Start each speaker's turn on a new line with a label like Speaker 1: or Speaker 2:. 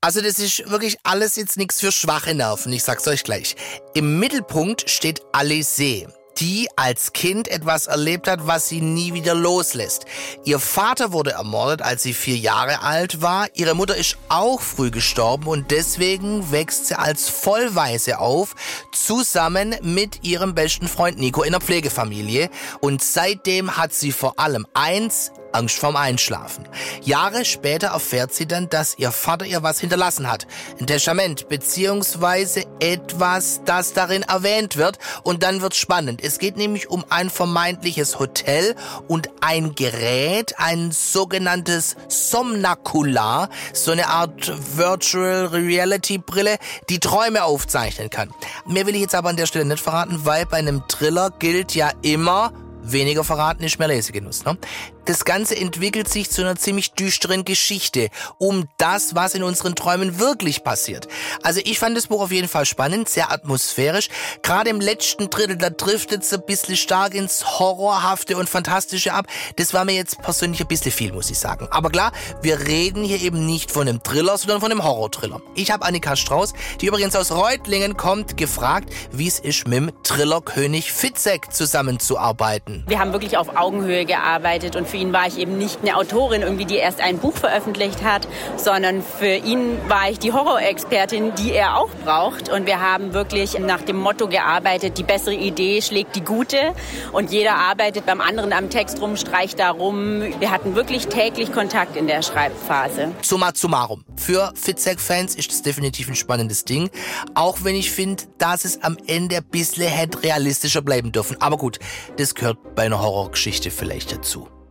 Speaker 1: Also das ist wirklich alles jetzt nichts für schwache Nerven, ich sag's euch gleich. Im Mittelpunkt steht Alizée, die als Kind etwas erlebt hat, was sie nie wieder loslässt. Ihr Vater wurde ermordet, als sie 4 Jahre alt war. Ihre Mutter ist auch früh gestorben und deswegen wächst sie als Vollwaise auf, zusammen mit ihrem besten Freund Nico in einer Pflegefamilie. Und seitdem hat sie vor allem Angst vorm Einschlafen. Jahre später erfährt sie dann, dass ihr Vater ihr was hinterlassen hat. Ein Testament, beziehungsweise etwas, das darin erwähnt wird. Und dann wird's spannend. Es geht nämlich um ein vermeintliches Hotel und ein Gerät, ein sogenanntes Somnacular, so eine Art Virtual Reality Brille, die Träume aufzeichnen kann. Mehr will ich jetzt aber an der Stelle nicht verraten, weil bei einem Thriller gilt ja immer, weniger verraten ist mehr Lesegenuss, ne? Das Ganze entwickelt sich zu einer ziemlich düsteren Geschichte um das, was in unseren Träumen wirklich passiert. Also ich fand das Buch auf jeden Fall spannend, sehr atmosphärisch. Gerade im letzten Drittel, da driftet es ein bisschen stark ins Horrorhafte und Fantastische ab. Das war mir jetzt persönlich ein bisschen viel, muss ich sagen. Aber klar, wir reden hier eben nicht von einem Thriller, sondern von einem Horror-Thriller. Ich habe Annika Strauß, die übrigens aus Reutlingen kommt, gefragt, wie es ist, mit dem Thrillerkönig Fitzek zusammenzuarbeiten.
Speaker 2: Wir haben wirklich auf Augenhöhe gearbeitet und für ihn war ich eben nicht eine Autorin, irgendwie, die erst ein Buch veröffentlicht hat, sondern für ihn war ich die Horrorexpertin, die er auch braucht. Und wir haben wirklich nach dem Motto gearbeitet, die bessere Idee schlägt die gute. Und jeder arbeitet beim anderen am Text rum, streicht da rum. Wir hatten wirklich täglich Kontakt in der Schreibphase.
Speaker 1: Summa summarum. Für Fitzek-Fans ist das definitiv ein spannendes Ding. Auch wenn ich finde, dass es am Ende ein bisschen hätte realistischer bleiben dürfen. Aber gut, das gehört bei einer Horrorgeschichte vielleicht dazu.